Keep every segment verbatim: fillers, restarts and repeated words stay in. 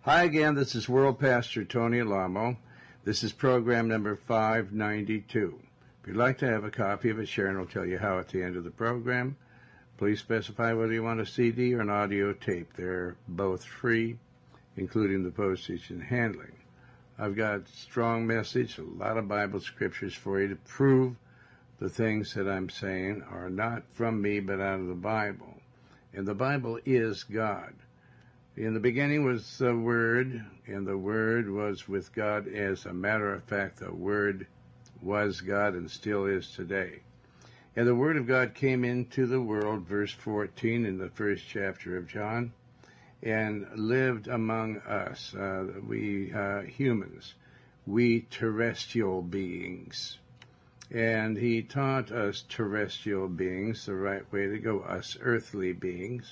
Hi again, this is World Pastor Tony Alamo. This is program number five ninety-two. If you'd like to have a copy of it, Sharon will tell you how at the end of the program. Please specify whether you want a C D or an audio tape. They're both free, including the postage and handling. I've got a strong message, a lot of Bible scriptures for you to prove the things that I'm saying are not from me but out of the Bible. And the Bible is God. In the beginning was the Word, and the Word was with God. As a matter of fact, the Word was God and still is today. And the Word of God came into the world, verse fourteen in the first chapter of John, and lived among us, uh, we uh, humans, we terrestrial beings. And he taught us terrestrial beings the right way to go, us earthly beings,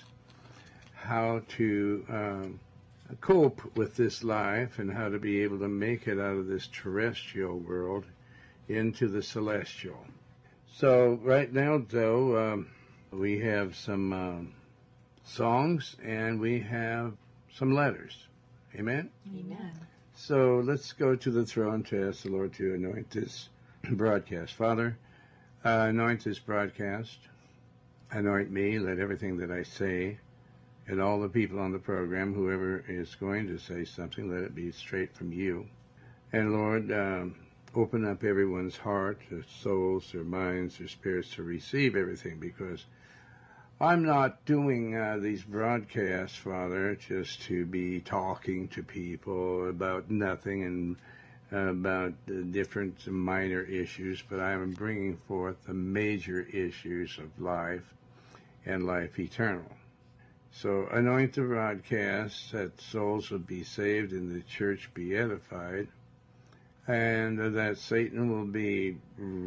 how to um, cope with this life and how to be able to make it out of this terrestrial world into the celestial. So right now, though, um, we have some um, songs and we have some letters. Amen? Amen. So let's go to the throne to ask the Lord to anoint this broadcast. Father, uh, anoint this broadcast. Anoint me. Let everything that I say and all the people on the program, whoever is going to say something, let it be straight from you. And Lord, um, open up everyone's heart, their souls, their minds, their spirits to receive everything, because I'm not doing uh, these broadcasts, Father, just to be talking to people about nothing and uh, about the different minor issues, but I am bringing forth the major issues of life and life eternal. So anoint the broadcast that souls will be saved and the church be edified, and that Satan will be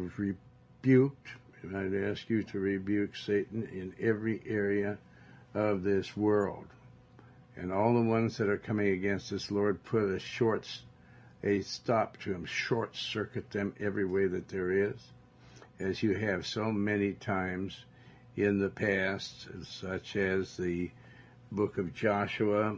rebuked. And I'd ask you to rebuke Satan in every area of this world. And all the ones that are coming against us, Lord, put a short, a stop to them, short circuit them every way that there is, as you have so many times in the past, such as the book of Joshua.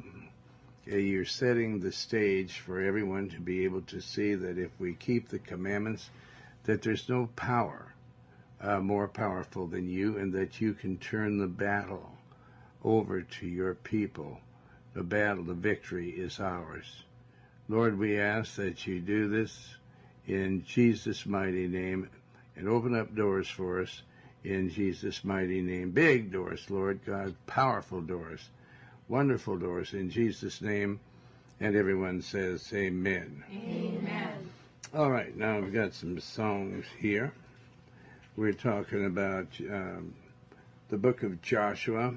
You're setting the stage for everyone to be able to see that if we keep the commandments, that there's no power uh, more powerful than you, and that you can turn the battle over to your people. The battle, the victory is ours. Lord, we ask that you do this in Jesus' mighty name and open up doors for us in Jesus' mighty name. Big doors, Lord God, powerful doors, wonderful doors in Jesus' name. And everyone says amen. Amen. All right, now we've got some songs here. We're talking about um, the book of Joshua,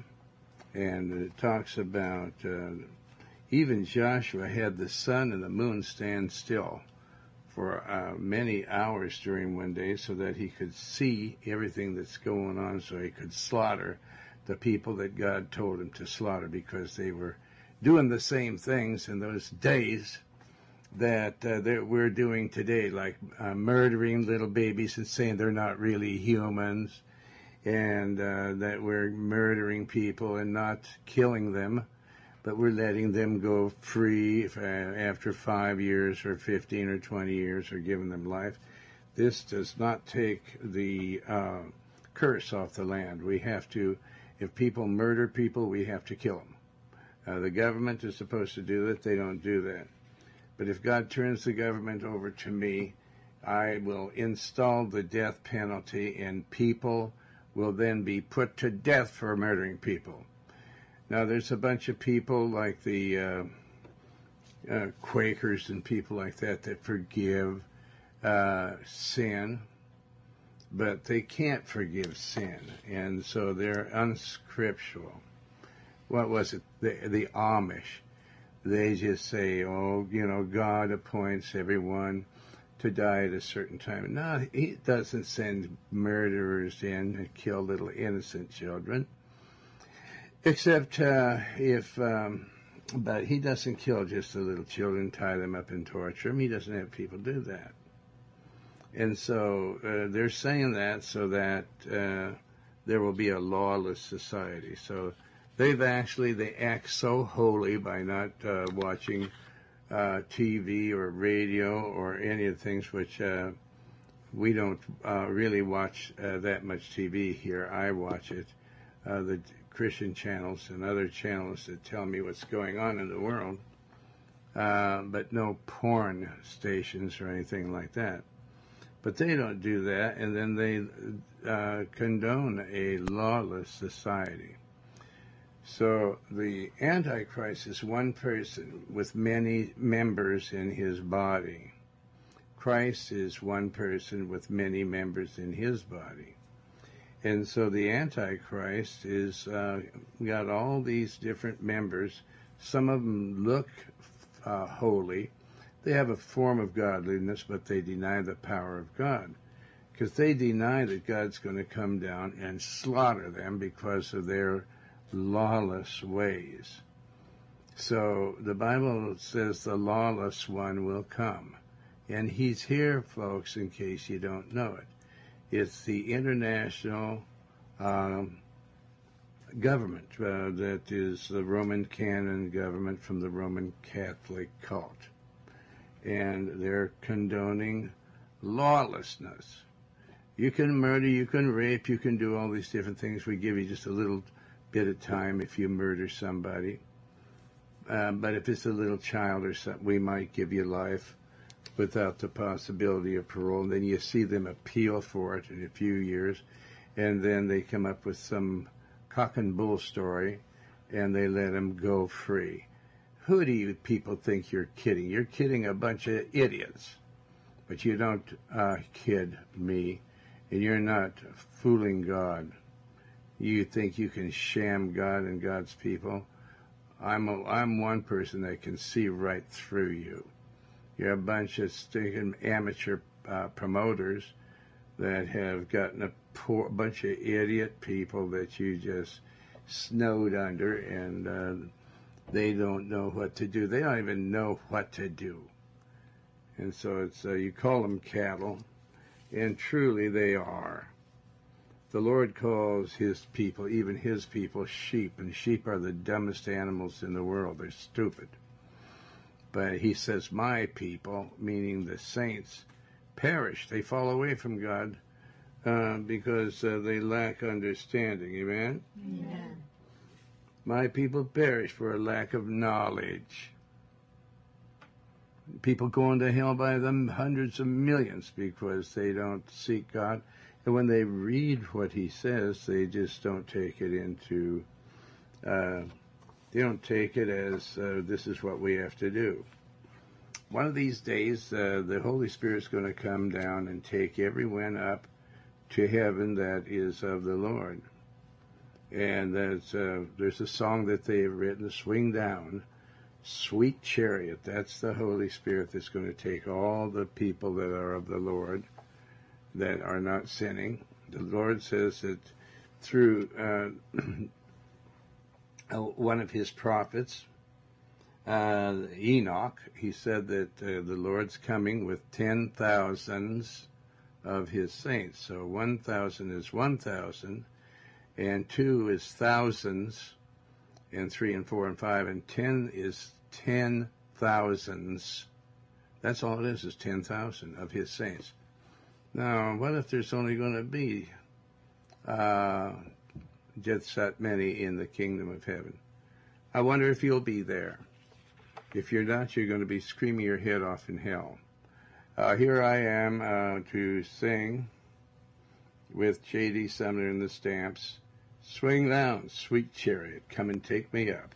and it talks about uh, even Joshua had the sun and the moon stand still for uh, many hours during one day so that he could see everything that's going on, so he could slaughter the people that God told him to slaughter, because they were doing the same things in those days that, uh, that we're doing today, like uh, murdering little babies and saying they're not really humans, and uh, that we're murdering people and not killing them, but we're letting them go free if, uh, after five years or fifteen or twenty years, or giving them life. This does not take the uh, curse off the land. We have to, if people murder people, we have to kill them. Uh, the government is supposed to do that. They don't do that. But if God turns the government over to me, I will install the death penalty, and people will then be put to death for murdering people. Now, there's a bunch of people like the uh, uh, Quakers and people like that that forgive uh, sin, but they can't forgive sin, and so they're unscriptural. What was it? The, the Amish. They just say, oh, you know, God appoints everyone to die at a certain time. No, he doesn't send murderers in and kill little innocent children. Except uh, if, um, but he doesn't kill just the little children, tie them up and torture them. He doesn't have people do that. And so uh, they're saying that so that uh, there will be a lawless society. So They've actually, they act so holy by not uh, watching uh, T V or radio or any of the things which uh, we don't uh, really watch uh, that much T V here. I watch it, uh, the Christian channels and other channels that tell me what's going on in the world, uh, but no porn stations or anything like that. But they don't do that, and then they uh, condone a lawless society. So the Antichrist is one person with many members in his body. Christ is one person with many members in his body. And so the Antichrist is uh, got all these different members. Some of them look uh, holy. They have a form of godliness, but they deny the power of God, because they deny that God's going to come down and slaughter them because of their lawless ways. So the Bible says the lawless one will come. And he's here, folks, in case you don't know it. It's the international um, government uh, that is the Roman canon government from the Roman Catholic cult. And they're condoning lawlessness. You can murder, you can rape, you can do all these different things. We give you just a little bit of time if you murder somebody. Uh, but if it's a little child or something, we might give you life without the possibility of parole. And then you see them appeal for it in a few years, and then they come up with some cock and bull story, and they let them go free. Who do you people think you're kidding? You're kidding a bunch of idiots. But you don't uh, kid me, and you're not fooling God. You think you can sham God and God's people? I'm a, I'm one person that can see right through you. You're a bunch of stinking amateur uh, promoters that have gotten a poor bunch of idiot people that you just snowed under, and uh, they don't know what to do. They don't even know what to do. And so it's uh, you call them cattle, and truly they are. The Lord calls his people, even his people, sheep, and sheep are the dumbest animals in the world. They're stupid. But he says, my people, meaning the saints, perish. They fall away from God uh, because uh, they lack understanding. Amen? Amen. My people perish for a lack of knowledge. People going to hell by the hundreds of millions because they don't seek God. And when they read what he says, they just don't take it into, uh, they don't take it as uh, this is what we have to do. One of these days, uh, the Holy Spirit's going to come down and take everyone up to heaven that is of the Lord. And that's, uh, there's a song that they've written, Swing Down, Sweet Chariot. That's the Holy Spirit that's going to take all the people that are of the Lord, that are not sinning. The Lord says that through uh, one of his prophets, uh, Enoch, he said that uh, the Lord's coming with ten thousands of his saints. So one thousand is one thousand, and two is thousands, and three and four and five, and ten is ten thousands. That's all it is, is ten thousand of his saints. Now, what if there's only going to be uh, just that many in the kingdom of heaven? I wonder if you'll be there. If you're not, you're going to be screaming your head off in hell. Uh, here I am uh, to sing with J D Sumner and the Stamps. Swing down, sweet chariot, come and take me up.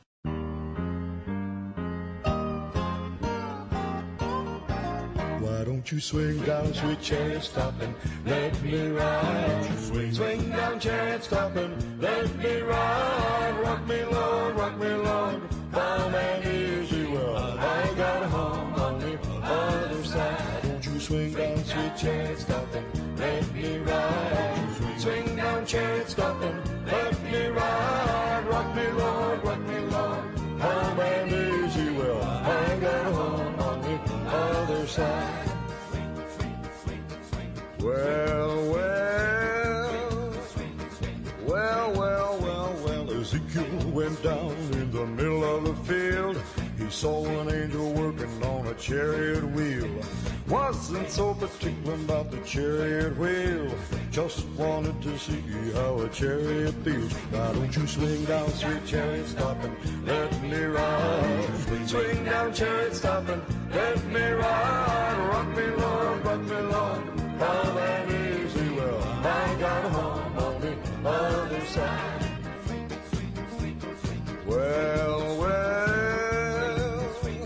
Why don't you swing down, sweet chariot, stop and let me ride? Swing, swing down, chariot, stop and let me ride. Rock me, Lord, rock me, Lord, home and easy well. I got a home on the other side. Don't you swing down, sweet chariot, stop and let me ride? Swing down, chariot, stop and let me ride. Rock me, Lord, rock me, Lord, home and easy well. I got a home on the other side. Well, well, well, well, well, well, Ezekiel went down in the middle of the field. He saw an angel working on a chariot wheel. Wasn't so particular about the chariot wheel, just wanted to see how a chariot feels. Why don't you swing down, sweet chariot, stop and let me ride? Swing down, chariot, stop and let me ride. Rock me, Lord, rock me, Lord, how and easy. Well, I got a home on the other side. Well, well,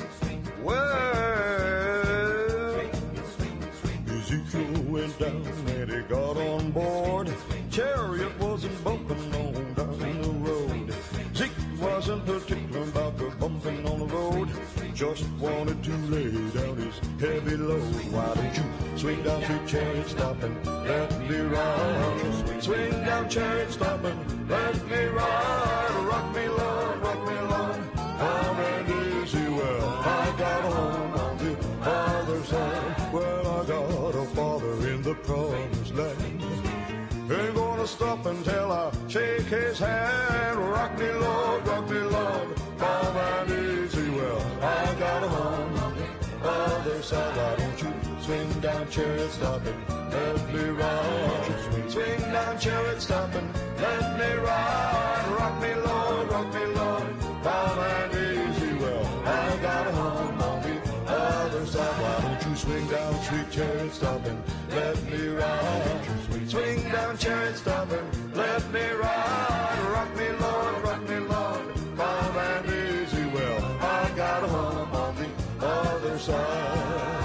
well, Ezekiel went down and he got on board. Chariot wasn't bumping on down the road. Zeke wasn't particular about the bumping on the road, just wanted to lay down his heavy load. Why don't you swing down, sweet chariot, stop and let me ride? Swing down, chariot, stop and let me ride. Rock me, Lord, rock me, Lord, how and easy. Well, I got a home on the other side. Well, I got a father in the promised land. Ain't gonna stop until I shake his hand. Rock me, Lord, rock me, Lord, calm and easy. Well, I got a home on the other side. Why don't you swing down, chariot, stop and let me ride? Swing down, chariot, stop and let me ride. Rock me, Lord, rock me, Lord, calm and easy. Well, I got a home on the other side. Why don't you swing down, sweet chariot, stop and let me ride? Swing down, chariot, stop and let me ride. Rock me, Lord, rock me, Lord, calm and easy. Well, I got a home on the other side.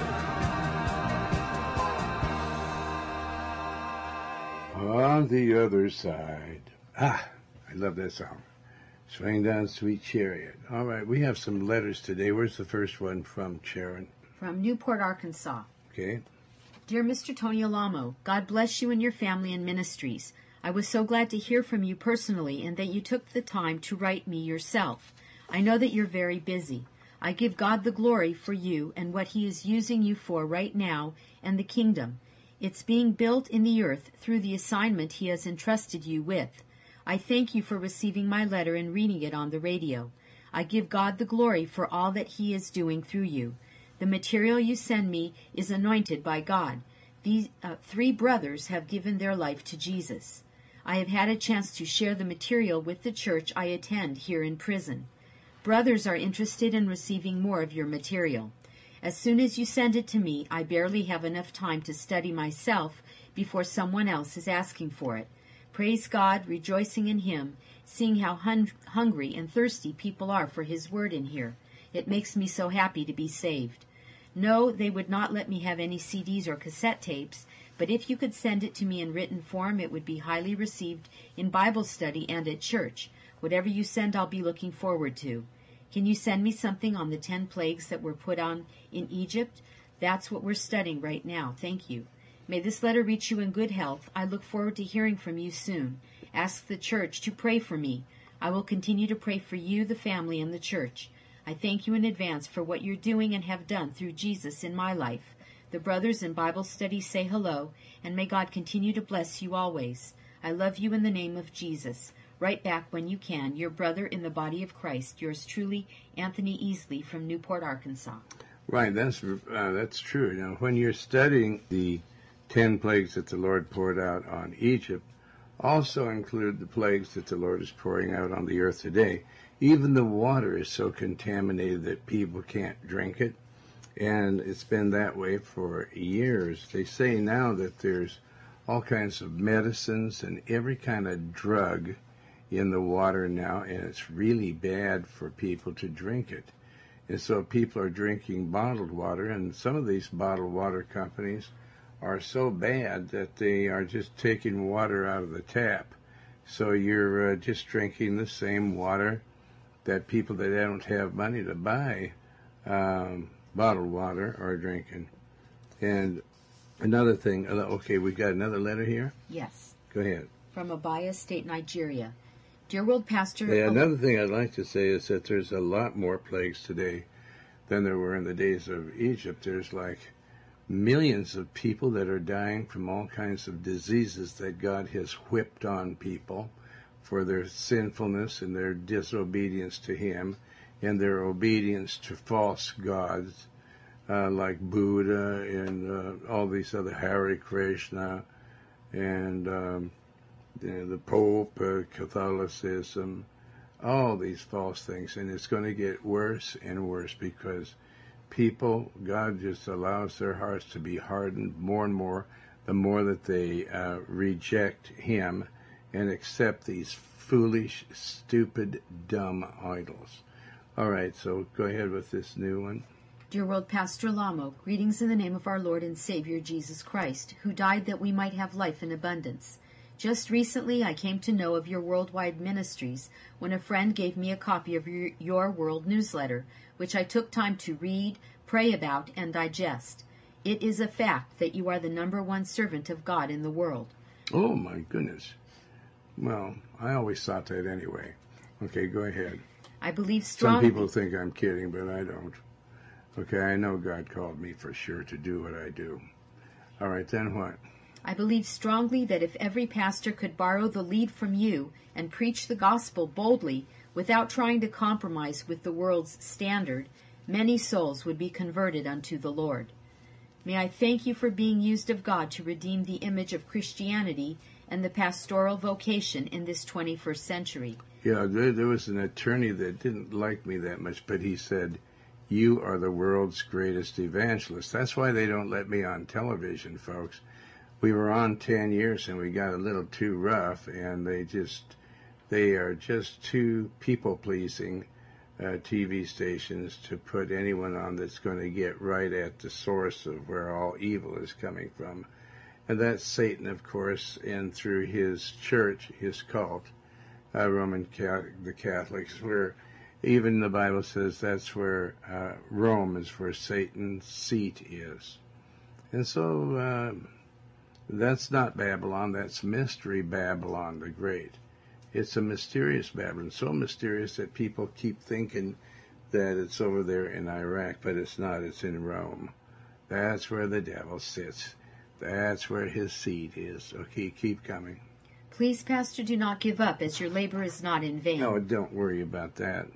On the other side. Ah, I love that song. Swing down, sweet chariot. All right, we have some letters today. Where's the first one from, Sharon? From Newport, Arkansas. Okay. Dear Mister Tony Alamo, God bless you and your family and ministries. I was so glad to hear from you personally and that you took the time to write me yourself. I know that you're very busy. I give God the glory for you and what He is using you for right now and the kingdom. It's being built in the earth through the assignment He has entrusted you with. I thank you for receiving my letter and reading it on the radio. I give God the glory for all that He is doing through you. The material you send me is anointed by God. These uh, three brothers have given their life to Jesus. I have had a chance to share the material with the church I attend here in prison. Brothers are interested in receiving more of your material. As soon as you send it to me, I barely have enough time to study myself before someone else is asking for it. Praise God, rejoicing in Him, seeing how hun- hungry and thirsty people are for His word in here. It makes me so happy to be saved. No, they would not let me have any C Ds or cassette tapes, but if you could send it to me in written form, it would be highly received in Bible study and at church. Whatever you send, I'll be looking forward to. Can you send me something on the ten plagues that were put on in Egypt? That's what we're studying right now. Thank you. May this letter reach you in good health. I look forward to hearing from you soon. Ask the church to pray for me. I will continue to pray for you, the family, and the church. I thank you in advance for what you're doing and have done through Jesus in my life. The brothers in Bible study say hello, and may God continue to bless you always. I love you in the name of Jesus. Write back when you can. Your brother in the body of Christ. Yours truly, Anthony Easley from Newport, Arkansas. Right, that's uh, that's true. Now, when you're studying the ten plagues that the Lord poured out on Egypt, also include the plagues that the Lord is pouring out on the earth today. Even the water is so contaminated that people can't drink it, and it's been that way for years. They say now that there's all kinds of medicines and every kind of drug in the water now, and it's really bad for people to drink it. And so people are drinking bottled water, and some of these bottled water companies are so bad that they are just taking water out of the tap. So you're uh, just drinking the same water that people that don't have money to buy um, bottled water are drinking. And another thing, okay, we got another letter here? Yes. Go ahead. From Abia State, Nigeria. Dear World Pastor... Yeah, another thing I'd like to say is that there's a lot more plagues today than there were in the days of Egypt. There's like millions of people that are dying from all kinds of diseases that God has whipped on people for their sinfulness and their disobedience to him and their obedience to false gods uh, like Buddha and uh, all these other Hare Krishna and um, the, the Pope, uh, Catholicism, all these false things. And it's going to get worse and worse because people, God just allows their hearts to be hardened more and more the more that they uh, reject him and accept these foolish, stupid, dumb idols. All right, so go ahead with this new one. Dear World Pastor Lamo, greetings in the name of our Lord and Savior Jesus Christ, who died that we might have life in abundance. Just recently I came to know of your worldwide ministries when a friend gave me a copy of your, your world newsletter, which I took time to read, pray about, and digest. It is a fact that you are the number one servant of God in the world. Oh, my goodness. Well, I always thought that anyway. Okay, go ahead. I believe strongly... Some people think I'm kidding, but I don't. Okay, I know God called me for sure to do what I do. All right, then what? I believe strongly that if every pastor could borrow the lead from you and preach the gospel boldly without trying to compromise with the world's standard, many souls would be converted unto the Lord. May I thank you for being used of God to redeem the image of Christianity and the pastoral vocation in this twenty-first century. Yeah, there, there was an attorney that didn't like me that much, but he said, you are the world's greatest evangelist. That's why they don't let me on television, folks. We were on ten years and we got a little too rough, and they just, they are just too people-pleasing uh, T V stations to put anyone on that's going to get right at the source of where all evil is coming from. And that's Satan, of course, and through his church, his cult, uh, Roman Catholic, the Catholics, where even the Bible says that's where uh, Rome is where Satan's seat is. And so uh, that's not Babylon, that's Mystery Babylon the Great. It's a mysterious Babylon, so mysterious that people keep thinking that it's over there in Iraq, but it's not, it's in Rome. That's where the devil sits. That's where his seat is. Okay, keep coming. Please, Pastor, do not give up, as your labor is not in vain. No, don't worry about that.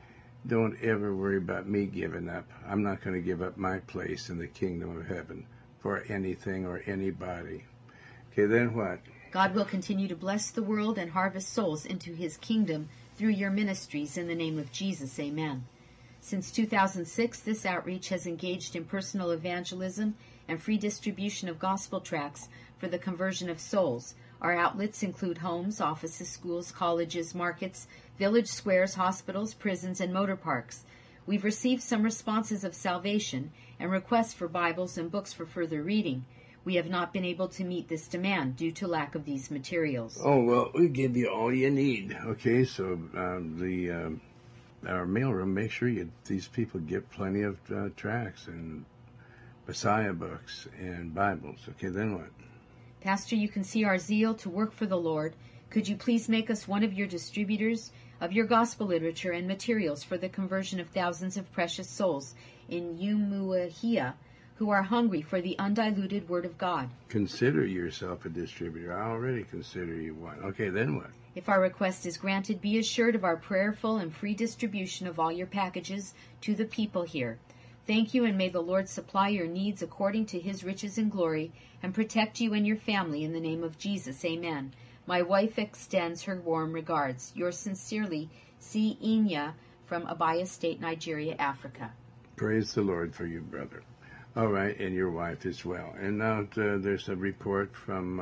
Don't ever worry about me giving up. I'm not going to give up my place in the kingdom of heaven for anything or anybody. Okay, then what? God will continue to bless the world and harvest souls into his kingdom through your ministries in the name of Jesus. Amen. Since two thousand six, this outreach has engaged in personal evangelism and free distribution of gospel tracts for the conversion of souls. Our outlets include homes, offices, schools, colleges, markets, village squares, hospitals, prisons, and motor parks. We've received some responses of salvation and requests for Bibles and books for further reading. We have not been able to meet this demand due to lack of these materials. Oh, well, we give you all you need. Okay, so um, the um, our mailroom, make sure you these people get plenty of uh, tracts and Messiah books and Bibles. Okay, then what? Pastor, you can see our zeal to work for the Lord. Could you please make us one of your distributors of your gospel literature and materials for the conversion of thousands of precious souls in Umuahia who are hungry for the undiluted Word of God? Consider yourself a distributor. I already consider you one. Okay, then what? If our request is granted, be assured of our prayerful and free distribution of all your packages to the people here. Thank you, and may the Lord supply your needs according to his riches and glory, and protect you and your family in the name of Jesus. Amen. My wife extends her warm regards. Yours sincerely, C. Inya from Abia State, Nigeria, Africa. Praise the Lord for you, brother. All right, and your wife as well. And now uh, there's a report from,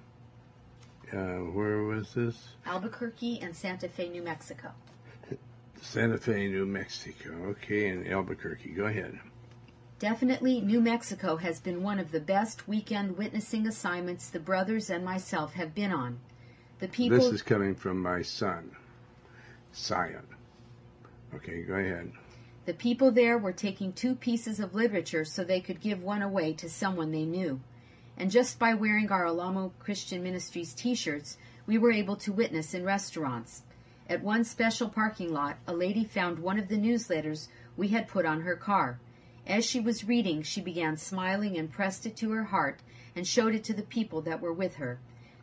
uh, uh, where was this? Albuquerque and Santa Fe, New Mexico. Santa Fe, New Mexico. Okay, and Albuquerque. Go ahead. Definitely, New Mexico has been one of the best weekend witnessing assignments the brothers and myself have been on. The people... This is coming from my son, Sion. Okay, go ahead. The people there were taking two pieces of literature so they could give one away to someone they knew. And just by wearing our Alamo Christian Ministries t-shirts, we were able to witness in restaurants. At one special parking lot, a lady found one of the newsletters we had put on her car. As she was reading, she began smiling and pressed it to her heart and showed it to the people that were with her.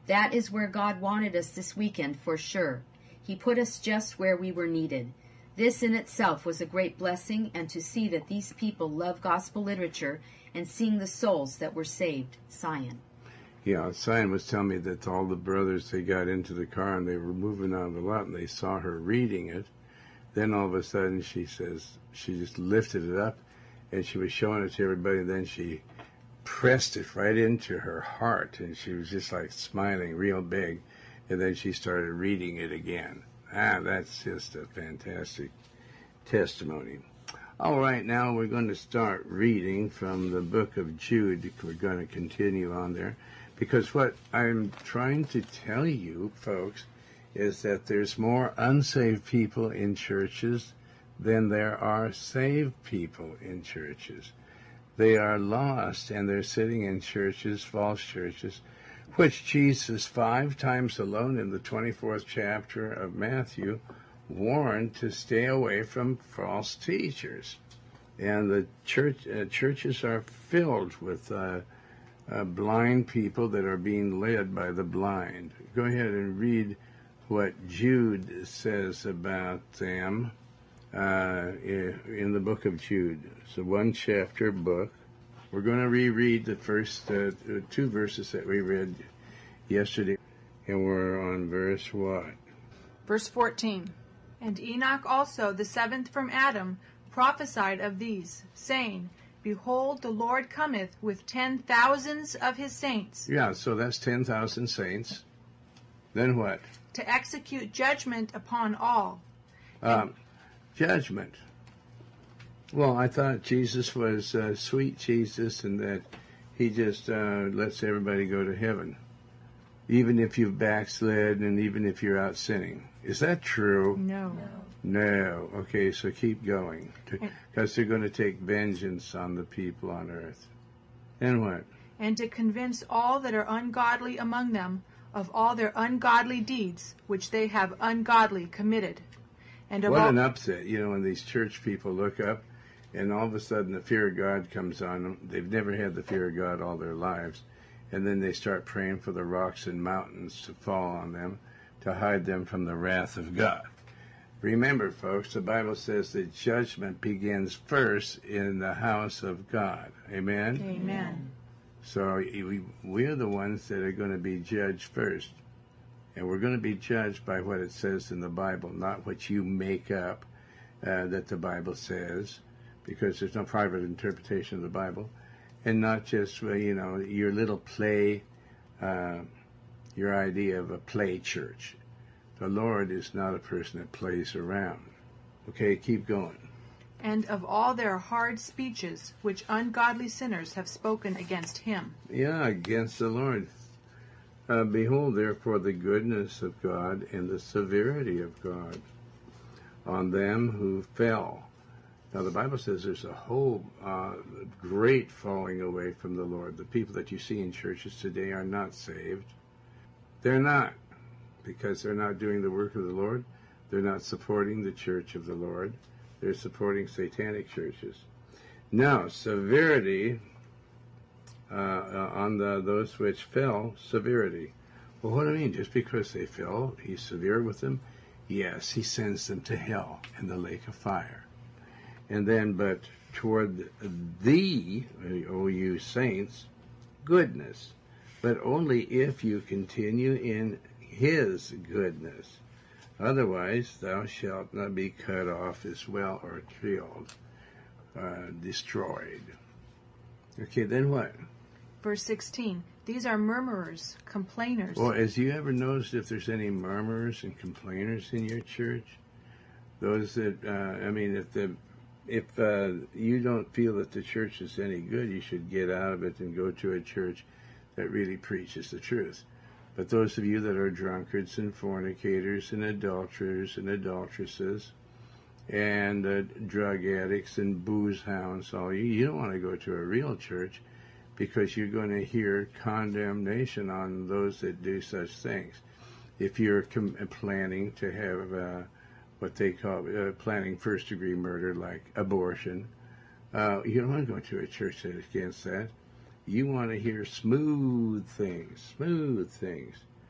That is where God wanted us this weekend for sure. He put us just where we were needed. This in itself was a great blessing, and to see that these people love gospel literature and seeing the souls that were saved. Sion. Yeah, Sion was telling me that all the brothers, they got into the car and they were moving out of the lot and they saw her reading it. Then all of a sudden she says, she just lifted it up and she was showing it to everybody, and then she pressed it right into her heart and she was just like smiling real big, and then she started reading it again. Ah, that's just a fantastic testimony. All right, now we're going to start reading from the book of Jude. We're going to continue on there, because what I'm trying to tell you, folks, is that there's more unsaved people in churches than there are saved people in churches. They are lost, and they're sitting in churches, false churches, which Jesus, five times alone in the twenty-fourth chapter of Matthew, warned to stay away from false teachers. And the church uh, churches are filled with uh, uh, blind people that are being led by the blind. Go ahead and read what Jude says about them uh, in the book of Jude. It's a one-chapter book. We're going to reread the first uh, two verses that we read yesterday, and we're on verse what? Verse fourteen. And Enoch also, the seventh from Adam, prophesied of these, saying, Behold, the Lord cometh with ten thousands of his saints. Yeah, so that's ten thousand saints. Then what? To execute judgment upon all. Um, judgment. Well, I thought Jesus was uh, sweet Jesus, and that he just uh, lets everybody go to heaven, even if you've backslid and even if you're out sinning. Is that true? No. No. Okay, so keep going, because they're going to take vengeance on the people on earth. And what? And to convince all that are ungodly among them of all their ungodly deeds which they have ungodly committed. And of what all... an upset, you know, when these church people look up and all of a sudden the fear of God comes on them. They've never had the fear of God all their lives. And then they start praying for the rocks and mountains to fall on them, to hide them from the wrath of God. Remember, folks, the Bible says that judgment begins first in the house of God. Amen? Amen. So we, we're the ones that are going to be judged first. And we're going to be judged by what it says in the Bible, not what you make up uh, that the Bible says, because there's no private interpretation of the Bible. And not just, well, you know, your little play, uh, your idea of a play church. The Lord is not a person that plays around. Okay, keep going. And of all their hard speeches, which ungodly sinners have spoken against him. Yeah, against the Lord. Uh, behold, therefore, the goodness of God and the severity of God on them who fell. Now, the Bible says there's a whole uh, great falling away from the Lord. The people that you see in churches today are not saved. They're not, because they're not doing the work of the Lord. They're not supporting the church of the Lord. They're supporting satanic churches. Now, severity uh, uh, on the, those which fell, severity. Well, what do I mean? Just because they fell, he's severe with them? Yes, he sends them to hell and the lake of fire. And then, but toward thee, O you saints, goodness, but only if you continue in his goodness. Otherwise, thou shalt not be cut off as well, or killed, uh, destroyed. Okay, then what? Verse sixteen. These are murmurers, complainers. Well, has you ever noticed if there's any murmurers and complainers in your church? Those that, uh, I mean, if the if uh, you don't feel that the church is any good, you should get out of it and go to a church that really preaches the truth. But those of you that are drunkards and fornicators and adulterers and adulteresses and uh, drug addicts and booze hounds, all you, you don't want to go to a real church, because you're going to hear condemnation on those that do such things. If you're com- planning to have uh, what they call uh, planning first-degree murder, like abortion, uh, you don't want to go to a church that is against that. You want to hear smooth things, smooth things.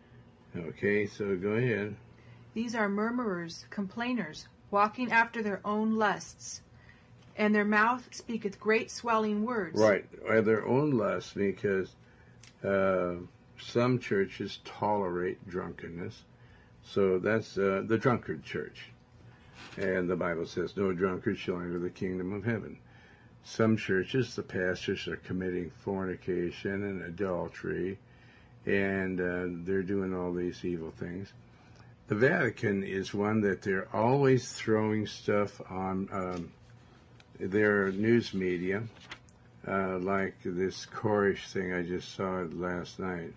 Okay, so go ahead. These are murmurers, complainers, walking after their own lusts, and their mouth speaketh great swelling words. Right, or their own lust, because uh, some churches tolerate drunkenness. So that's uh, the drunkard church. And the Bible says, no drunkard shall enter the kingdom of heaven. Some churches, the pastors are committing fornication and adultery, and uh, they're doing all these evil things. The Vatican is one that they're always throwing stuff on um, their news media, uh, like this Koresh thing I just saw last night.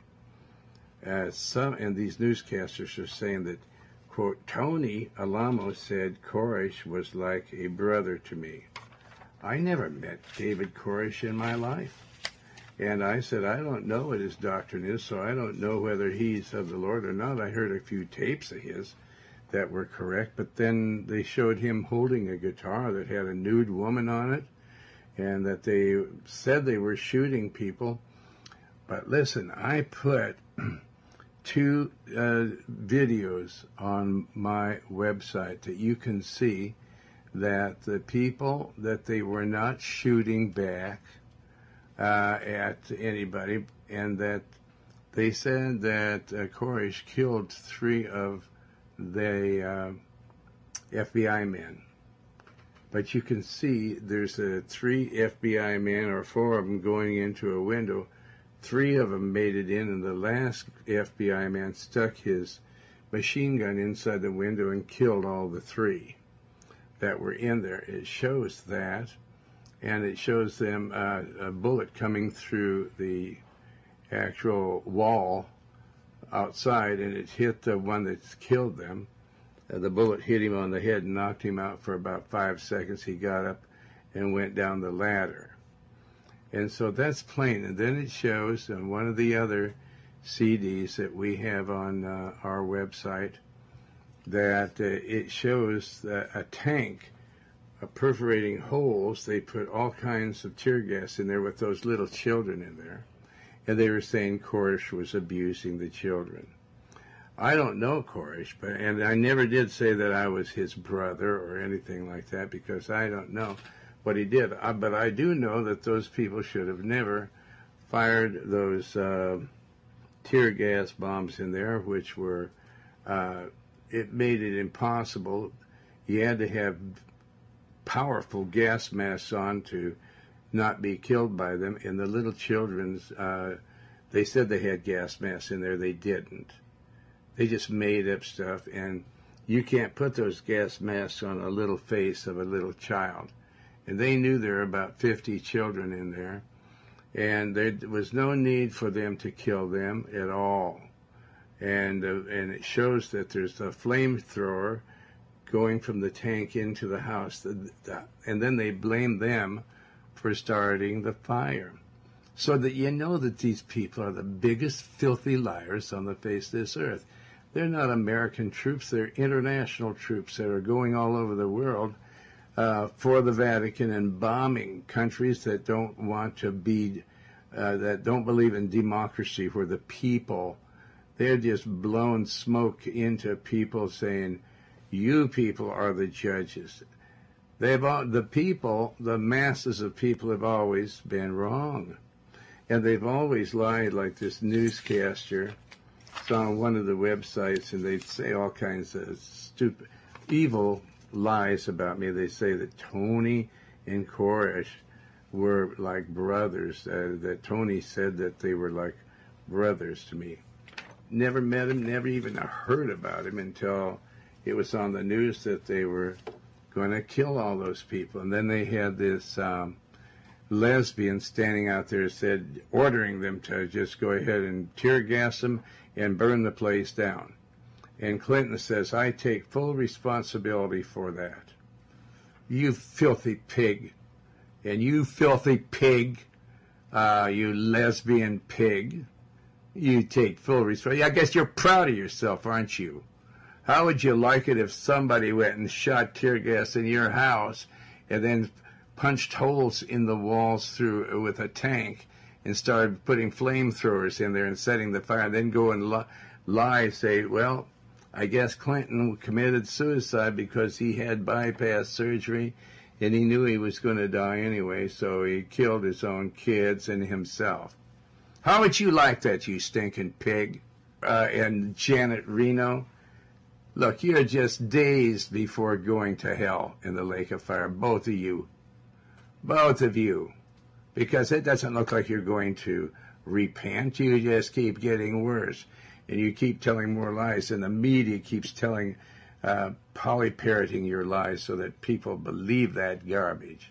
Uh, some and these newscasters are saying that, quote, Tony Alamo said Koresh was like a brother to me. I never met David Koresh in my life. And I said, I don't know what his doctrine is, so I don't know whether he's of the Lord or not. I heard a few tapes of his that were correct, but then they showed him holding a guitar that had a nude woman on it, and that they said they were shooting people. But listen, I put two uh, videos on my website that you can see that the people that they were not shooting back uh, at anybody, and that they said that uh, Koresh killed three of the uh, F B I men. But you can see there's uh, three F B I men, or four of them, going into a window. Three of them made it in, and the last F B I man stuck his machine gun inside the window and killed all the three that were in there. It shows that, and it shows them uh, a bullet coming through the actual wall outside, and it hit the one that's killed them. Uh, the bullet hit him on the head and knocked him out for about five seconds. He got up and went down the ladder. And so that's plain. And then it shows on one of the other C Ds that we have on uh, our website that uh, it shows that a tank uh, perforating holes. They put all kinds of tear gas in there with those little children in there. And they were saying Koresh was abusing the children. I don't know Koresh, but and I never did say that I was his brother or anything like that, because I don't know what he did. I, but I do know that those people should have never fired those uh, tear gas bombs in there, which were, uh, it made it impossible. You had to have powerful gas masks on to not be killed by them. And the little children's, uh, they said they had gas masks in there. They didn't. They just made up stuff, and you can't put those gas masks on a little face of a little child. And they knew there were about fifty children in there, and there was no need for them to kill them at all. And uh, and it shows that there's a flamethrower going from the tank into the house, the, the, and then they blame them for starting the fire. So that you know that these people are the biggest filthy liars on the face of this earth. They're not American troops, they're international troops that are going all over the world uh, for the Vatican and bombing countries that don't want to be, uh, that don't believe in democracy, where the people, they're just blowing smoke into people saying, you people are the judges. They've all, the people, the masses of people have always been wrong. And they've always lied, like this newscaster. It's on one of the websites, and they say all kinds of stupid, evil lies about me. They say that Tony and Koresh were like brothers, uh, that Tony said that they were like brothers to me. Never met him, never even heard about him until it was on the news that they were going to kill all those people. And then they had this um, lesbian standing out there, said, ordering them to just go ahead and tear gas them and burn the place down. And Clinton says, I take full responsibility for that. You filthy pig. And you filthy pig, uh, you lesbian pig, you take full responsibility. I guess you're proud of yourself, aren't you? How would you like it if somebody went and shot tear gas in your house and then punched holes in the walls through with a tank and started putting flamethrowers in there and setting the fire, and then go and lo- lie, say, well, I guess Clinton committed suicide because he had bypass surgery and he knew he was going to die anyway, so he killed his own kids and himself. How would you like that, you stinking pig? Uh, and Janet Reno? Look, you're just days before going to hell in the lake of fire, both of you. Both of you. Because it doesn't look like you're going to repent. You just keep getting worse. And you keep telling more lies. And the media keeps telling, uh, polyparroting your lies so that people believe that garbage.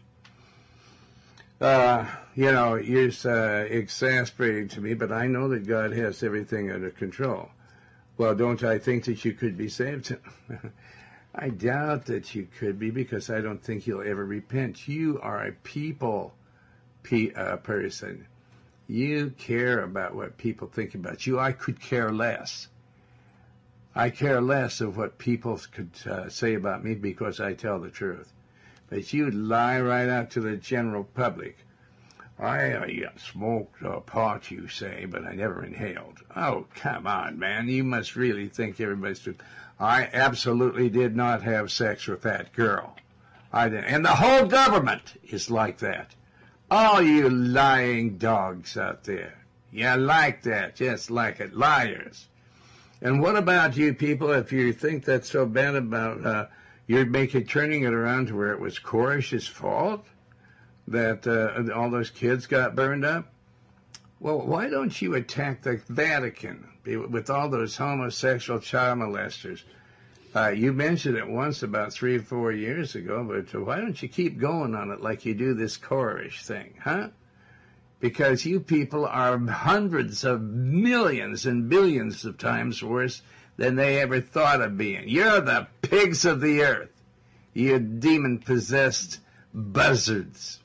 Uh, you know, you're uh, exasperating to me, but I know that God has everything under control. Well, don't I think that you could be saved? I doubt that you could be, because I don't think you'll ever repent. You are a people pe- uh, person. You care about what people think about you. I could care less. I care less of what people could uh, say about me because I tell the truth. But you lie right out to the general public. I uh, yeah, smoked uh, pot, you say, but I never inhaled. Oh, come on, man. You must really think everybody's true. I absolutely did not have sex with that girl. I didn't. And the whole government is like that. All you lying dogs out there. You like that, just like it. Liars. And what about you people, if you think that's so bad about, uh, you're making, turning it around to where it was Koresh's fault that uh, all those kids got burned up? Well, why don't you attack the Vatican with all those homosexual child molesters? Uh, you mentioned it once about three or four years ago, but why don't you keep going on it like you do this Koresh thing, huh? Because you people are hundreds of millions and billions of times worse than they ever thought of being. You're the pigs of the earth, you demon-possessed buzzards.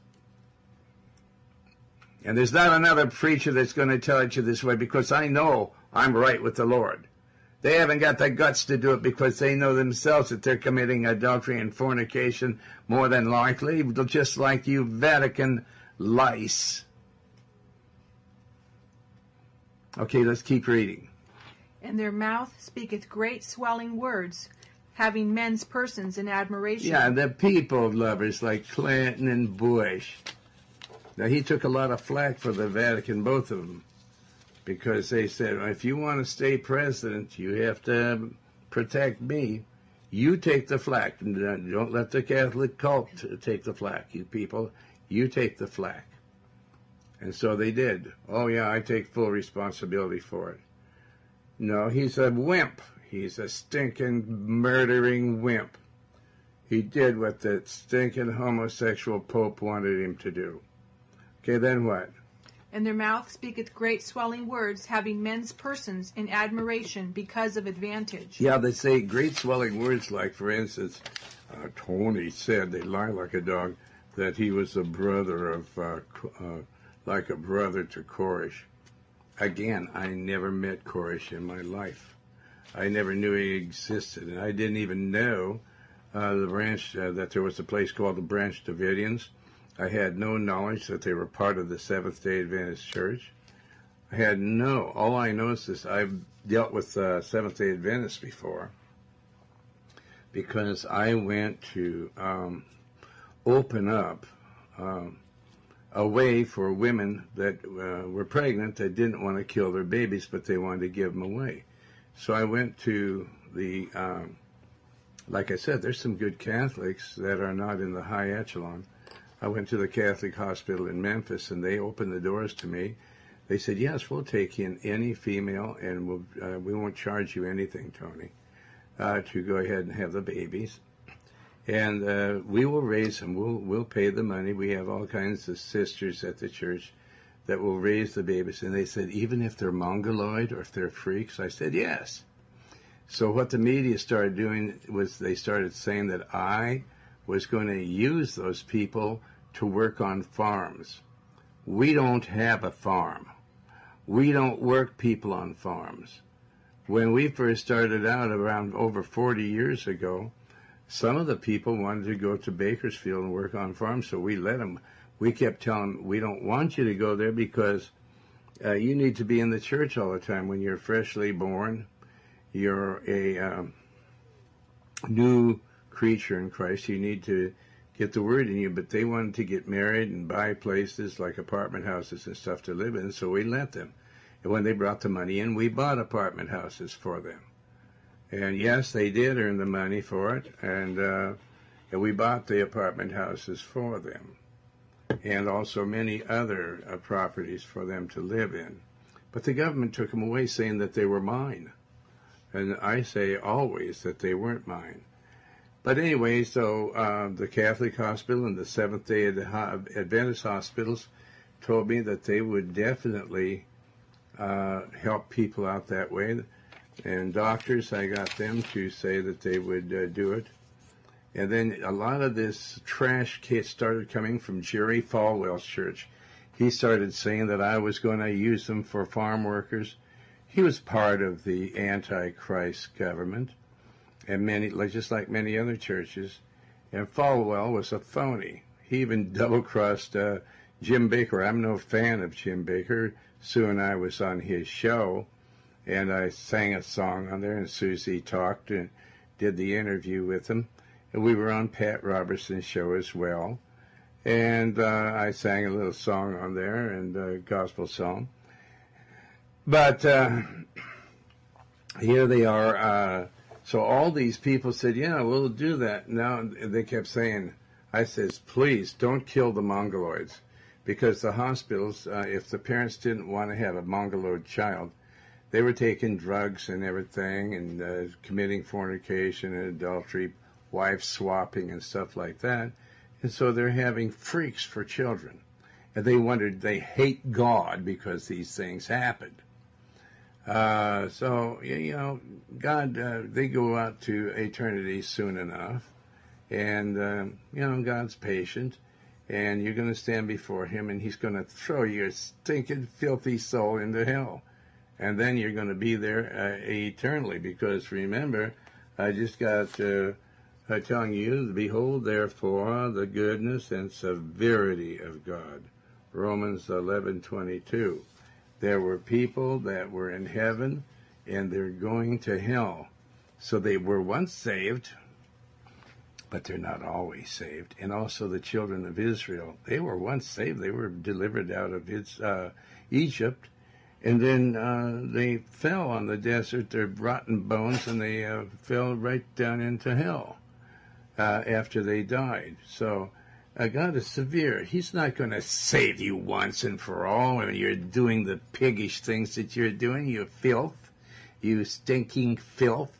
And there's not another preacher that's going to tell it you this way, because I know I'm right with the Lord. They haven't got the guts to do it because they know themselves that they're committing adultery and fornication more than likely, just like you Vatican lice. Okay, let's keep reading. And their mouth speaketh great swelling words, having men's persons in admiration. Yeah, the people lovers like Clinton and Bush. Now, he took a lot of flack for the Vatican, both of them, because they said, well, if you want to stay president, you have to protect me. You take the flack. Don't let the Catholic cult take the flack, you people. You take the flack. And so they did. Oh, yeah, I take full responsibility for it. No, he's a wimp. He's a stinking, murdering wimp. He did what the stinking homosexual Pope wanted him to do. Okay, then what? And their mouth speaketh great swelling words, having men's persons in admiration because of advantage. Yeah, they say great swelling words like, for instance, uh, Tony said, they lie like a dog, that he was a brother of, uh, uh, like a brother to Koresh. Again, I never met Koresh in my life. I never knew he existed, and I didn't even know uh, the branch, uh, that there was a place called the Branch Davidians. I had no knowledge that they were part of the Seventh-day Adventist Church. I had no, all I know is this, I've dealt with uh, Seventh-day Adventists before, because I went to um, open up um, a way for women that uh, were pregnant that didn't want to kill their babies, but they wanted to give them away. So I went to the, um, like I said, there's some good Catholics that are not in the high echelon. I went to the Catholic hospital in Memphis, and they opened the doors to me. They said, yes, we'll take in any female, and we'll, uh, we won't charge you anything, Tony, uh, to go ahead and have the babies. And uh, we will raise them. We'll, we'll pay the money. We have all kinds of sisters at the church that will raise the babies. And they said, even if they're mongoloid or if they're freaks? I said, yes. So what the media started doing was they started saying that I was going to use those people to work on farms. We don't have a farm. We don't work people on farms. When we first started out around over forty years ago, some of the people wanted to go to Bakersfield and work on farms, so we let them. We kept telling them, we don't want you to go there because uh, you need to be in the church all the time when you're freshly born. you're a um, new creature in Christ. You need to get the word in you. But they wanted to get married and buy places like apartment houses and stuff to live in, so we let them. And when they brought the money in, we bought apartment houses for them. And yes, they did earn the money for it, and, uh, and we bought the apartment houses for them, and also many other uh, properties for them to live in. But the government took them away, saying that they were mine. And I say always that they weren't mine. But anyway, so uh, the Catholic Hospital and the Seventh-day Adventist hospitals told me that they would definitely uh, help people out that way. And doctors, I got them to say that they would uh, do it. And then a lot of this trash started coming from Jerry Falwell's church. He started saying that I was going to use them for farm workers. He was part of the Antichrist government, and many, just like many other churches. And Falwell was a phony. He even double-crossed uh, Jim Baker. I'm no fan of Jim Baker. Sue and I was on his show, and I sang a song on there, and Susie talked and did the interview with him. And we were on Pat Robertson's show as well. And uh, I sang a little song on there, and a gospel song. But uh, here they are. Uh, so all these people said, yeah, we'll do that. Now they kept saying, I says, please don't kill the Mongoloids. Because the hospitals, uh, if the parents didn't want to have a Mongoloid child, they were taking drugs and everything and uh, committing fornication and adultery, wife swapping and stuff like that. And so they're having freaks for children. And they wondered, they hate God because these things happened. Uh, so, you know, God, uh, they go out to eternity soon enough. And, uh, you know, God's patient. And you're going to stand before him, and he's going to throw your stinking, filthy soul into hell. And then you're going to be there uh, eternally. Because, remember, I just got uh, uh, telling you, behold, therefore, the goodness and severity of God. Romans eleven twenty-two. There were people that were in heaven, and they're going to hell. So they were once saved, but they're not always saved. And also the children of Israel, they were once saved. They were delivered out of his, uh, Egypt, and then uh, they fell on the desert, their rotten bones, and they uh, fell right down into hell uh, after they died. So uh, God is severe. He's not going to save you once and for all when you're doing the piggish things that you're doing, you filth, you stinking filth.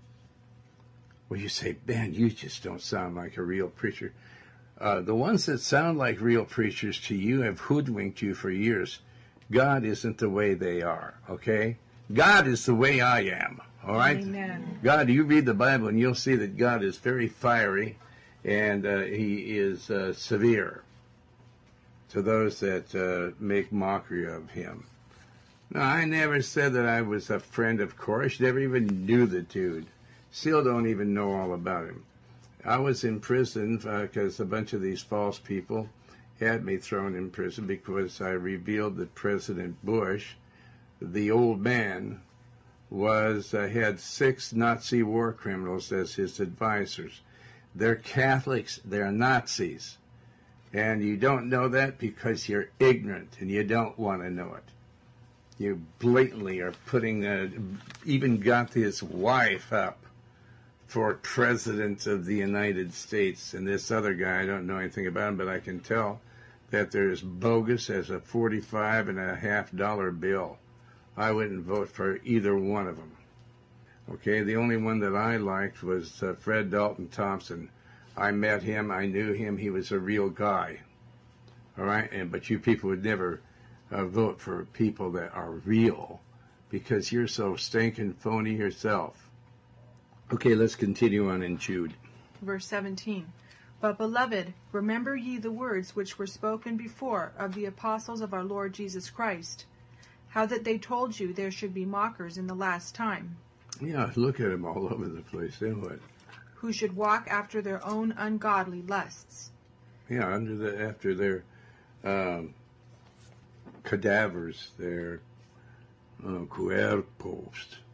Well, you say, Ben, you just don't sound like a real preacher. Uh, the ones that sound like real preachers to you have hoodwinked you for years. God isn't the way they are, okay? God is the way I am, all right? Amen. God, you read the Bible and you'll see that God is very fiery, and uh, he is uh, severe to those that uh, make mockery of him. Now, I never said that I was a friend of Koresh. Never even knew the dude. Still don't even know all about him. I was in prison because uh, a bunch of these false people had me thrown in prison because I revealed that President Bush, the old man, was uh, had six Nazi war criminals as his advisors. They're Catholics, they're Nazis. And you don't know that because you're ignorant and you don't want to know it. You blatantly are putting, uh, even got his wife up for President of the United States. And this other guy, I don't know anything about him, but I can tell that they're as bogus as a forty-five and a half dollar bill. I wouldn't vote for either one of them. Okay, the only one that I liked was uh, Fred Dalton Thompson. I met him, I knew him, he was a real guy. All right, and but you people would never uh, vote for people that are real because you're so stinking phony yourself. Okay, let's continue on in Jude. Verse seventeen. But, beloved, remember ye the words which were spoken before of the apostles of our Lord Jesus Christ, how that they told you there should be mockers in the last time. Yeah, look at them all over the place. Then what? Who should walk after their own ungodly lusts. Yeah, under the after their um, cadavers, their uh, cuerpos.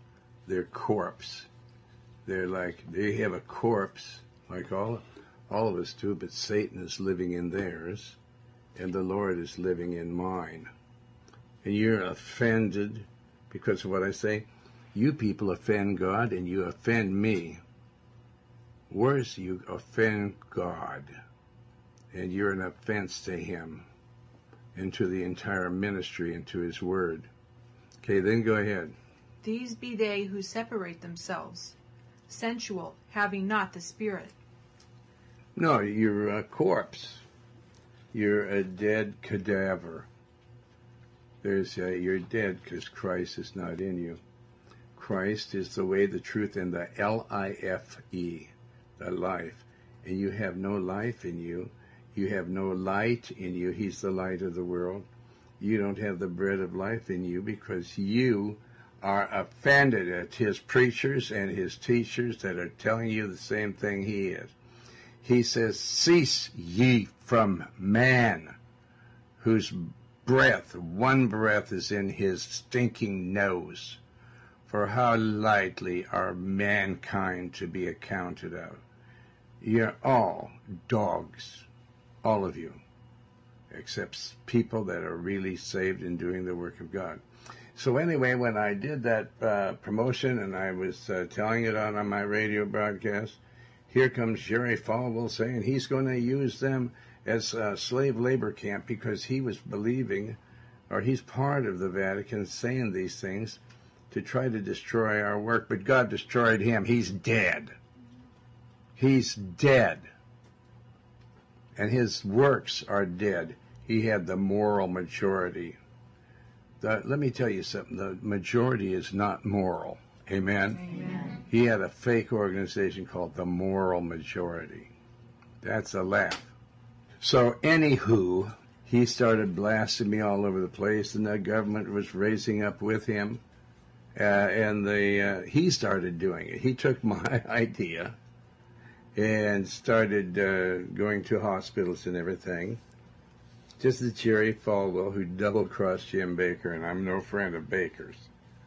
their corpse. They're like, they have a corpse, like all, all of us do, but Satan is living in theirs, and the Lord is living in mine. And you're offended because of what I say. You people offend God, and you offend me. Worse, you offend God, and you're an offense to him, and to the entire ministry, and to his word. Okay, then go ahead. These be they who separate themselves, sensual, having not the Spirit. No, you're a corpse. You're a dead cadaver. There's a, you're dead because Christ is not in you. Christ is the way, the truth, and the L I F E, the life. And you have no life in you. You have no light in you. He's the light of the world. You don't have the bread of life in you because you are offended at his preachers and his teachers that are telling you the same thing he is. He says, cease ye from man, whose breath, one breath is in his stinking nose. For how lightly are mankind to be accounted of? You're all dogs, all of you, except people that are really saved and doing the work of God. So anyway, when I did that uh, promotion and I was uh, telling it on, on my radio broadcast, here comes Jerry Falwell saying he's going to use them as a slave labor camp because he was believing, or he's part of the Vatican saying these things to try to destroy our work. But God destroyed him. He's dead. He's dead. And his works are dead. He had the moral majority. The, let me tell you something. The majority is not moral. Amen? Amen. He had a fake organization called the Moral Majority. That's a laugh. So, anywho, he started blasting me all over the place, and the government was raising up with him. Uh, and the uh, he started doing it. He took my idea and started uh, going to hospitals and everything. Just as Jerry Falwell, who double-crossed Jim Baker, and I'm no friend of Baker's.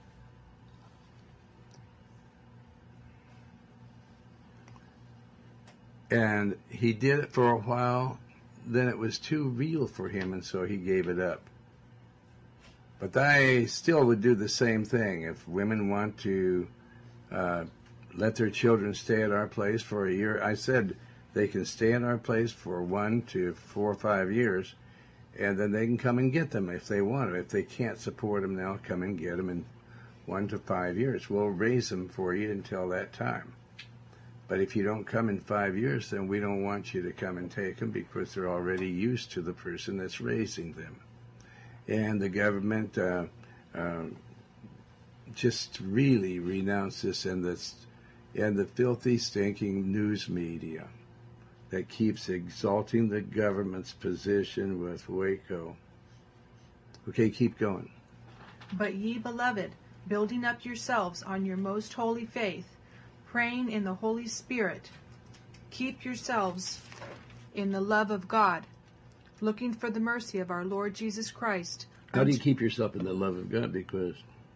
And he did it for a while. Then it was too real for him, and so he gave it up. But I still would do the same thing. If women want to uh, let their children stay at our place for a year, I said they can stay in our place for one to four or five years, and then they can come and get them if they want them. If they can't support them, they'll come and get them in one to five years. We'll raise them for you until that time. But if you don't come in five years, then we don't want you to come and take them because they're already used to the person that's raising them. And the government uh, uh, just really renounced this, and this, and the filthy, stinking news media that keeps exalting the government's position with Waco. Okay, keep going. But ye, beloved, building up yourselves on your most holy faith, praying in the Holy Spirit, keep yourselves in the love of God, looking for the mercy of our Lord Jesus Christ. How do you keep yourself in the love of God? Because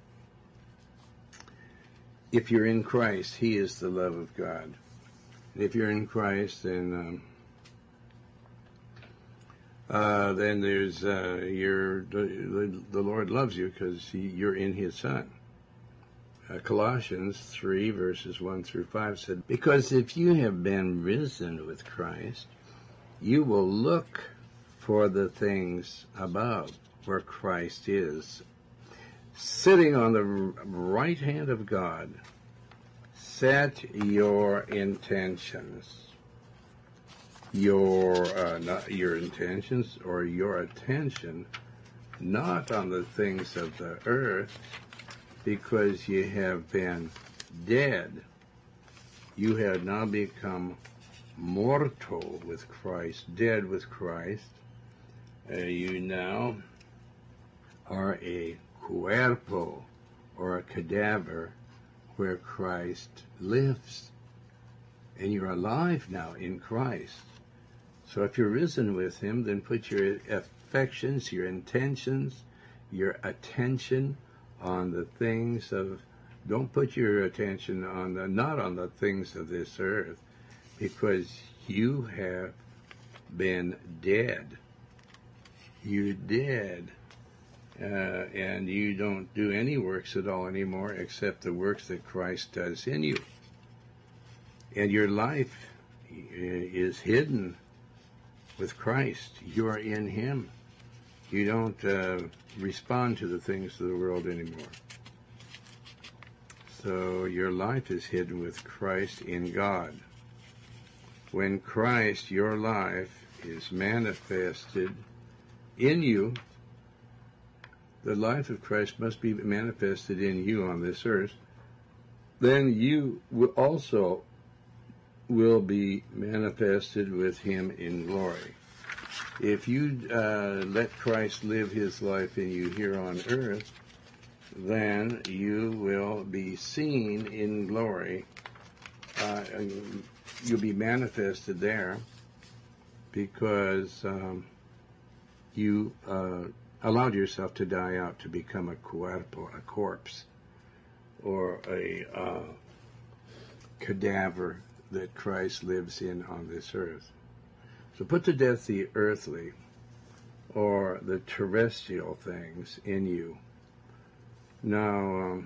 if you're in Christ, He is the love of God. If you're in Christ, then um, uh, then there's uh, you're, the, the Lord loves you because you're in His Son. Uh, Colossians three, verses one through five said, because if you have been risen with Christ, you will look for the things above, where Christ is, sitting on the right hand of God. Set your intentions, your uh, not your intentions or your attention, not on the things of the earth, because you have been dead. You have now become mortal with Christ, dead with Christ. Uh, you now are a cuerpo, or a cadaver, where Christ lives. And you're alive now in Christ. So if you're risen with Him, then put your affections, your intentions, your attention on the things of Don't put your attention on the, not on the things of this earth, because you have been dead. You're dead. Uh, and you don't do any works at all anymore except the works that Christ does in you. And your life is hidden with Christ. You are in Him. You don't uh, respond to the things of the world anymore. So your life is hidden with Christ in God. When Christ, your life, is manifested in you, the life of Christ must be manifested in you on this earth, then you will also will be manifested with Him in glory. If you uh, let Christ live His life in you here on earth, then you will be seen in glory. Uh, you'll be manifested there because um, you uh, allowed yourself to die out to become a cuerpo, a corpse, or a uh, cadaver that Christ lives in on this earth. So put to death the earthly or the terrestrial things in you. Now, um,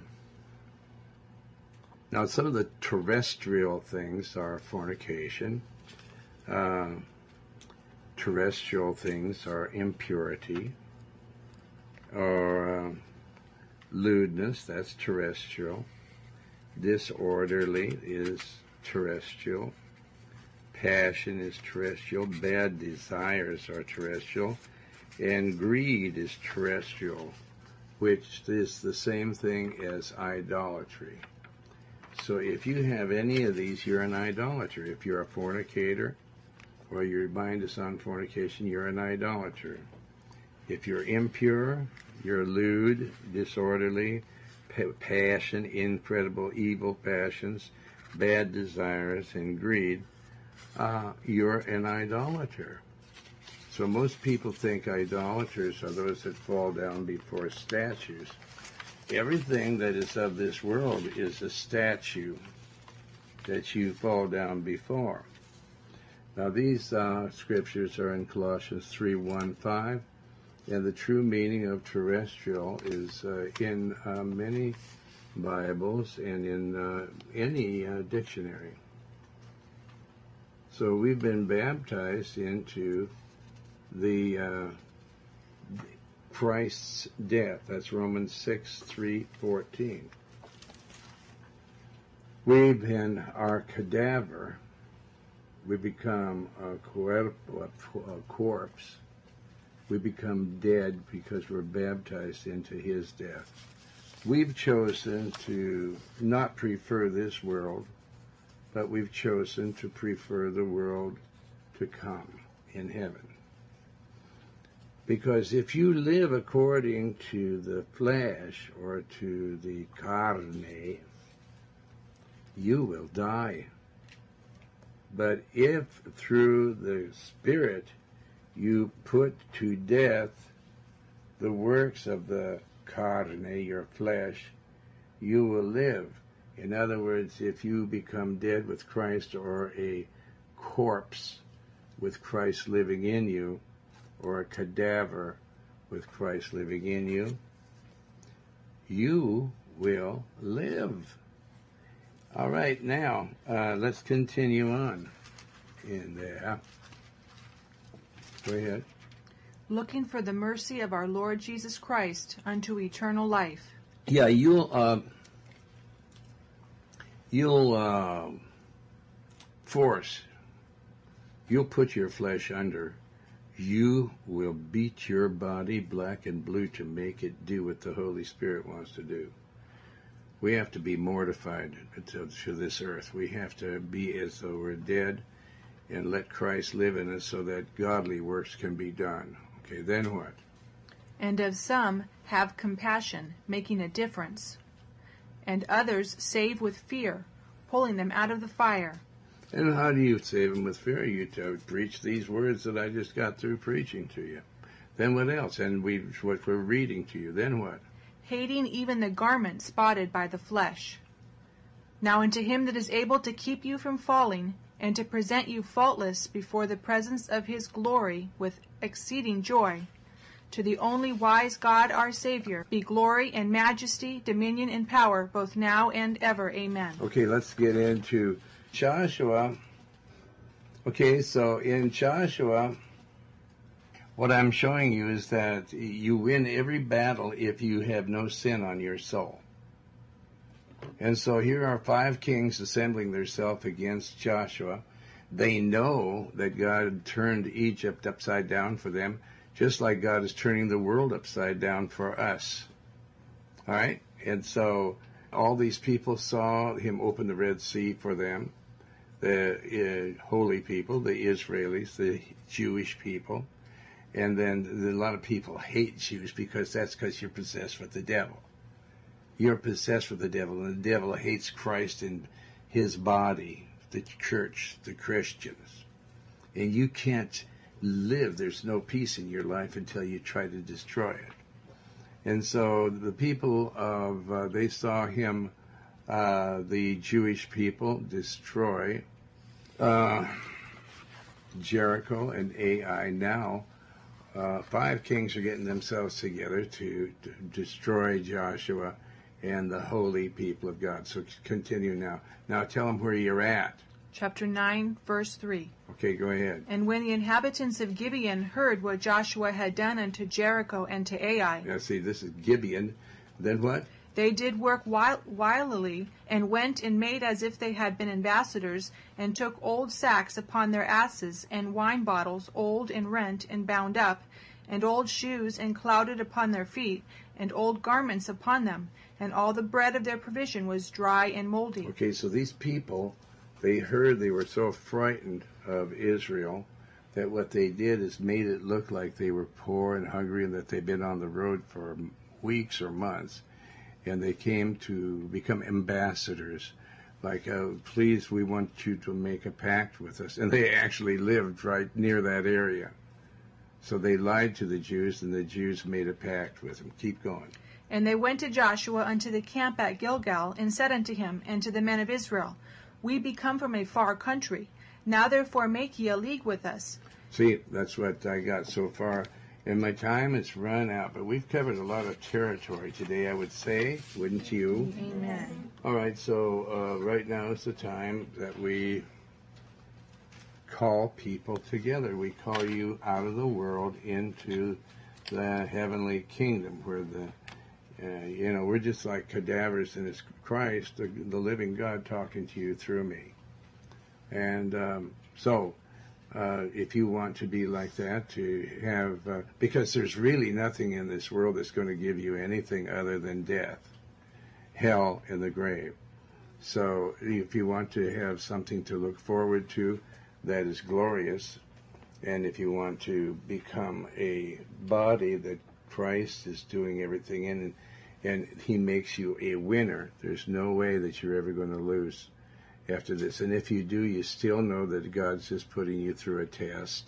now some of the terrestrial things are fornication. Uh, terrestrial things are impurity, or uh, lewdness, that's terrestrial. Disorderly is terrestrial. Passion is terrestrial. Bad desires are terrestrial. And greed is terrestrial, which is the same thing as idolatry. So if you have any of these, you're an idolater. If you're a fornicator, or your mind is on fornication, you're an idolater. If you're impure, you're lewd, disorderly, pa- passion, incredible evil passions, bad desires, and greed, uh, you're an idolater. So most people think idolaters are those that fall down before statues. Everything that is of this world is a statue that you fall down before. Now these uh, scriptures are in Colossians three, one, five, and the true meaning of terrestrial is uh, in uh, many Bibles and in uh, any uh, dictionary. So we've been baptized into the uh, Christ's death. That's Romans six, three, fourteen. We've been our cadaver. We become a, cuerpo, a corpse. We become dead because we're baptized into His death. We've chosen to not prefer this world, but we've chosen to prefer the world to come in heaven. Because if you live according to the flesh or to the carne, you will die. But if through the Spirit you put to death the works of the carne, your flesh, you will live. In other words, if you become dead with Christ, or a corpse with Christ living in you, or a cadaver with Christ living in you, you will live. All right, now, uh, let's continue on in there. Go ahead. Looking for the mercy of our Lord Jesus Christ unto eternal life. Yeah, you'll, uh, you'll uh, force, you'll put your flesh under. You will beat your body black and blue to make it do what the Holy Spirit wants to do. We have to be mortified to, to this earth. We have to be as though we're dead and let Christ live in us so that godly works can be done. Okay, then what? And of some have compassion, making a difference. And others save with fear, pulling them out of the fire. And how do you save them with fear? You to preach these words that I just got through preaching to you. Then what else? And we what we're reading to you. Then what? hating even the garment spotted by the flesh. Now unto him that is able to keep you from falling, and to present you faultless before the presence of his glory with exceeding joy, to the only wise God our Savior, be glory and majesty, dominion and power, both now and ever. Amen. Okay, let's get into Joshua. Okay, so in Joshua, what I'm showing you is that you win every battle if you have no sin on your soul. And so here are five kings assembling themselves against Joshua. They know that God turned Egypt upside down for them, just like God is turning the world upside down for us. All right? And so all these people saw him open the Red Sea for them, the uh, holy people, the Israelis, the Jewish people. And then a lot of people hate Jews because that's because you're possessed with the devil. You're possessed with the devil, and the devil hates Christ and his body, the church, the Christians. And you can't live, there's no peace in your life until you try to destroy it. And so the people of, uh, they saw him, uh, the Jewish people, destroy uh, Jericho and Ai. Now, uh, five kings are getting themselves together to, to destroy Joshua and the holy people of God. So continue now. Now tell them where you're at. Chapter nine, verse three. Okay, go ahead. And when the inhabitants of Gibeon heard what Joshua had done unto Jericho and to Ai. Now see, this is Gibeon. Then what? They did work wilily, and went and made as if they had been ambassadors, and took old sacks upon their asses, and wine bottles old and rent and bound up, and old shoes and clouded upon their feet, and old garments upon them, and all the bread of their provision was dry and moldy. Okay, so these people, they heard, they were so frightened of Israel that what they did is made it look like they were poor and hungry and that they'd been on the road for weeks or months. And they came to become ambassadors, like, oh, please, we want you to make a pact with us. And they actually lived right near that area. So they lied to the Jews, and the Jews made a pact with them. Keep going. And they went to Joshua unto the camp at Gilgal, and said unto him and to the men of Israel, We be come from a far country. Now therefore make ye a league with us. See, that's what I got so far. And my time is run out, but we've covered a lot of territory today, I would say, wouldn't you? Amen. All right, so uh, right now is the time that we call people together. We call you out of the world into the heavenly kingdom, where the, uh, you know, we're just like cadavers, and it's Christ, the, the living God, talking to you through me. And um, so... Uh, if you want to be like that, to have, uh, because there's really nothing in this world that's going to give you anything other than death, hell, and the grave. So if you want to have something to look forward to that is glorious, and if you want to become a body that Christ is doing everything in, and, and he makes you a winner, there's no way that you're ever going to lose after this. And if you do, you still know that God's just putting you through a test,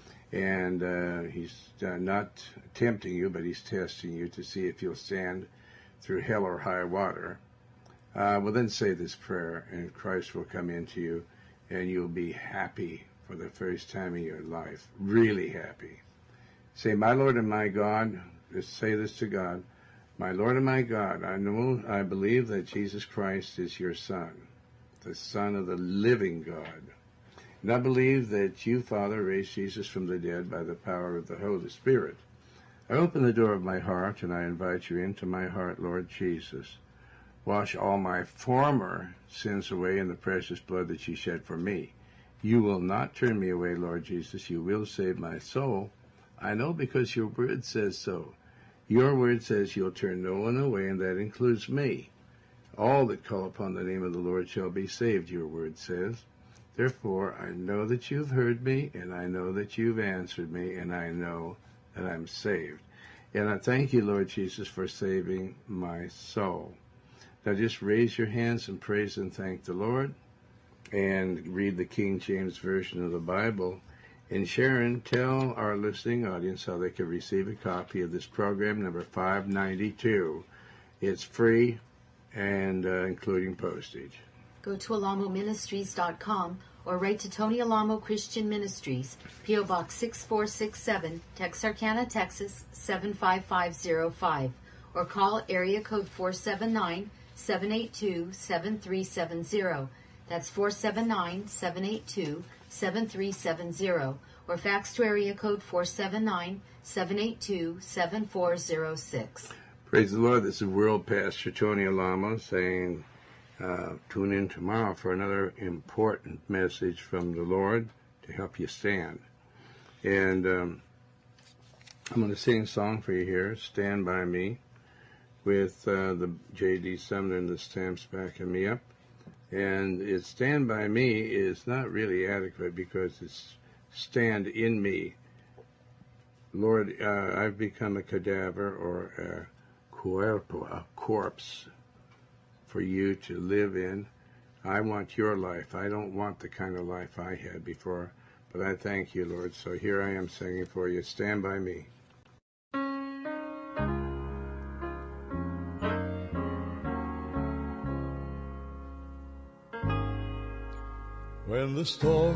and uh, he's uh, not tempting you, but he's testing you to see if you'll stand through hell or high water. Uh, well, then say this prayer, and Christ will come into you, and you'll be happy for the first time in your life, really happy. Say, my Lord and my God, just say this to God, my Lord and my God, I know, I believe that Jesus Christ is your Son, the Son of the living God. And I believe that you, Father, raised Jesus from the dead by the power of the Holy Spirit. I open the door of my heart, and I invite you into my heart, Lord Jesus. Wash all my former sins away in the precious blood that you shed for me. You will not turn me away, Lord Jesus. You will save my soul. I know, because your word says so. Your word says you'll turn no one away, and that includes me. All that call upon the name of the Lord shall be saved, your word says. Therefore, I know that you've heard me, and I know that you've answered me, and I know that I'm saved. And I thank you, Lord Jesus, for saving my soul. Now just raise your hands and praise and thank the Lord, and read the King James Version of the Bible. And Sharon, tell our listening audience how they can receive a copy of this program, number five ninety-two. It's free, and uh, including postage. Go to alamo ministries dot com or write to Tony Alamo Christian Ministries, P O Box six four six seven, Texarkana, Texas seven five five zero five, or call area code four seven nine, seven eight two, seven three seven zero. That's four seven nine, seven eight two, seven three seven zero, or fax to area code four seven nine, seven eight two, seven four zero six. Praise the Lord. This is World Pastor Tony Alamo saying, uh, tune in tomorrow for another important message from the Lord to help you stand. And um, I'm going to sing a song for you here, Stand By Me, with uh, the J D Sumner and the Stamps backing me up. And it's Stand By Me is not really adequate because it's stand in me. Lord, uh, I've become a cadaver or a cuerpo, a corpse for you to live in. I want your life. I don't want the kind of life I had before, but I thank you, Lord. So here I am singing for you, Stand By Me. When the storms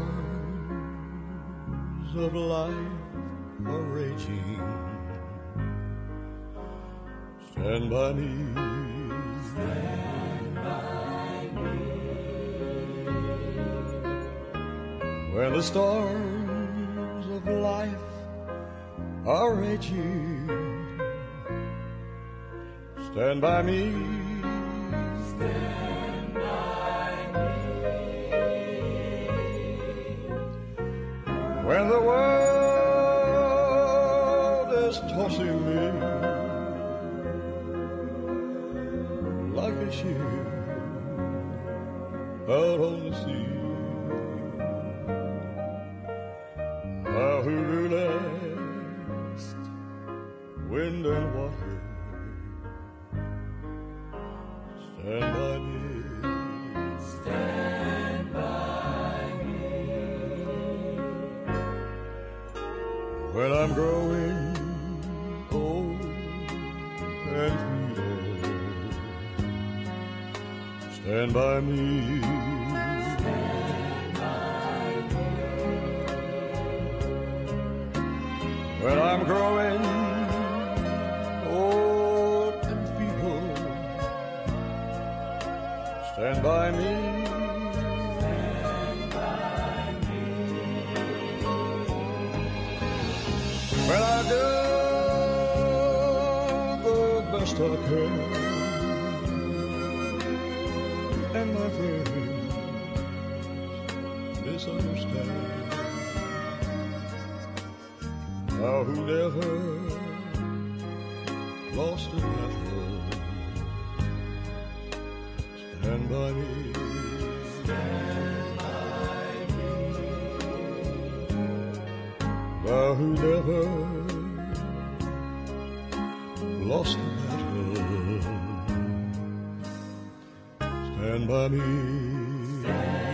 of life are raging, stand by me. Stand by me. When the storms of life are raging, stand by me. Stand by me. When the world is tossing me like a ship out on the sea, thou who rulest wind and water, stand by me. Stand by me. When I'm growing old and feeble, stand by me. Stand by me. When I'm growing old and feeble, stand by me. Stand by me. When I do the best I can, and my friends misunderstand, thou who never lost a battle, stand by me. Stand by me. Thou who never lost a battle, stand by me. Stand